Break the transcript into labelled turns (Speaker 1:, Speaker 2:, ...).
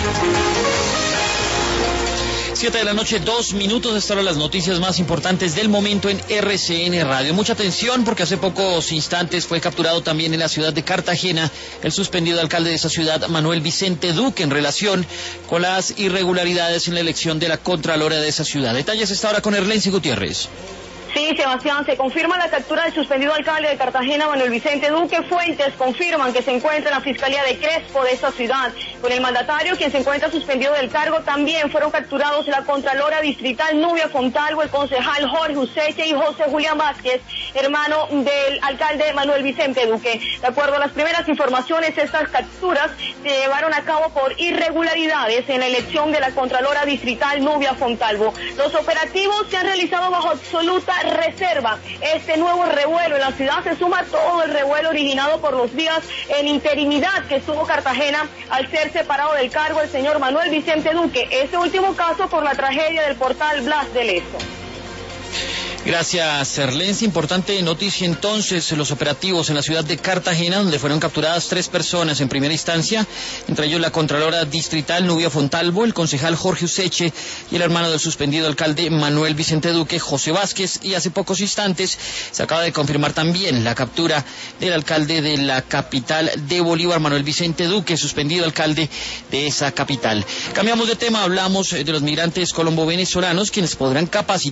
Speaker 1: 7 de la noche, 2 minutos. Estas son las noticias más importantes del momento en RCN Radio. Mucha atención porque hace pocos instantes fue capturado también en la ciudad de Cartagena el suspendido alcalde de esa ciudad, Manuel Vicente Duque, en relación con las irregularidades en la elección de la Contralora de esa ciudad. Detalles esta hora con Erlensi Gutiérrez.
Speaker 2: Sí, Sebastián, se confirma la captura del suspendido alcalde de Cartagena, Manuel Vicente Duque. Fuentes confirman que se encuentra en la Fiscalía de Crespo de esta ciudad. Con el mandatario, quien se encuentra suspendido del cargo, también fueron capturados la Contralora Distrital Nubia Fontalvo, el concejal Jorge Useche y José Julián Vázquez, hermano del alcalde Manuel Vicente Duque. De acuerdo a las primeras informaciones, estas capturas se llevaron a cabo por irregularidades en la elección de la Contralora Distrital Nubia Fontalvo. Los operativos se han realizado bajo absoluta reserva. Este nuevo revuelo en la ciudad se suma a todo el revuelo originado por los días en interinidad que estuvo Cartagena al ser separado del cargo el señor Manuel Vicente Duque. Este último caso por la tragedia del portal Blas de Lezo.
Speaker 1: Gracias, Erlensi. Importante noticia entonces, los operativos en la ciudad de Cartagena, donde fueron capturadas 3 personas en primera instancia, entre ellos la Contralora Distrital Nubia Fontalvo, el concejal Jorge Useche y el hermano del suspendido alcalde Manuel Vicente Duque, José Vázquez, y hace pocos instantes se acaba de confirmar también la captura del alcalde de la capital de Bolívar, Manuel Vicente Duque, suspendido alcalde de esa capital. Cambiamos de tema, hablamos de los migrantes colombo-venezolanos, quienes podrán capacitar